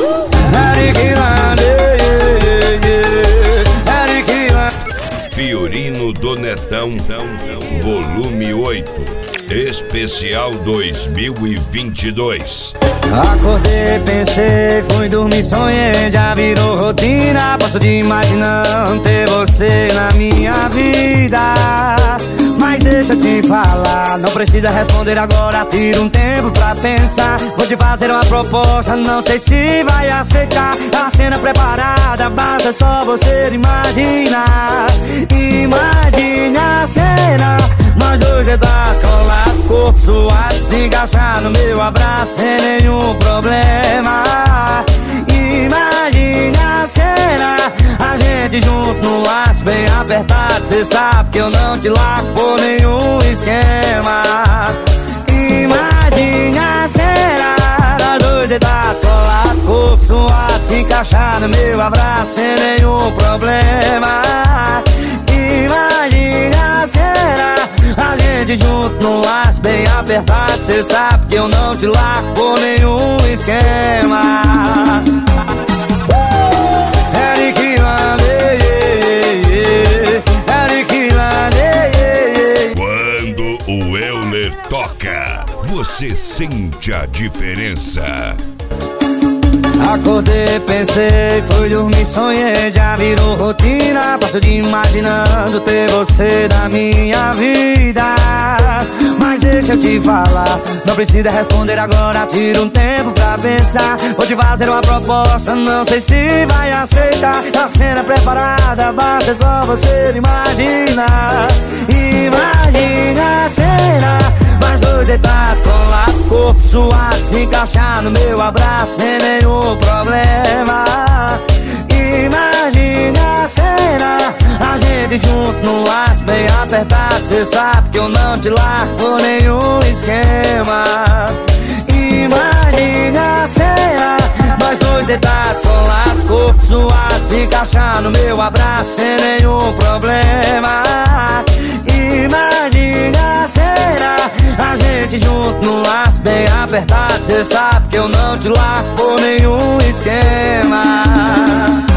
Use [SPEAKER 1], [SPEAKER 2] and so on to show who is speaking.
[SPEAKER 1] Fiorino do Netão, volume 8, especial 2022.
[SPEAKER 2] Acordei, pensei, fui dormir, sonhei, já virou rotina. Passo de imaginando ter você na minha vida. Mas deixa eu te falar, não precisa responder agora, tira um tempo pra pensar. Vou te fazer uma proposta, não sei se vai aceitar. A cena preparada, basta só você imaginar. Imagine a cena, nós dois deitados, colado, corpo suado, se encaixar no meu abraço sem nenhum problema. Imagine a cena, a gente junto no laço bem apertado. Cê sabe que eu não te largo por nenhum esquema. Imagine a cena, nós dois deitados, colado, corpo suado, se encaixar no meu abraço sem nenhum problema. Imagine a cena, a gente junto no laço bem apertado. Cê sabe que eu não te largo por nenhum esquema. Eric Lande, Eric Lande.
[SPEAKER 1] Quando o Euler toca, você sente a diferença.
[SPEAKER 2] Acordei, pensei, fui dormir, sonhei, já virou rotina. Passo de imaginando ter você na minha vida. Mas deixa eu te falar, não precisa responder agora, tira um tempo pra pensar. Vou te fazer uma proposta, não sei se vai aceitar. A cena preparada, basta só você imaginar. Imagine a cena, nós dois deitados, colado, corpo suado, se encaixar no meu abraço sem nenhum problema. Imagine a cena, a gente junto no laço bem apertado. Cê sabe que eu não te largo por nenhum esquema. Imagine a cena, nós dois deitados, colado, corpo suado, se encaixar no meu abraço sem nenhum problema. Imagine a cena, a gente junto no laço bem apertado. Cê sabe que eu não te largo por nenhum esquema.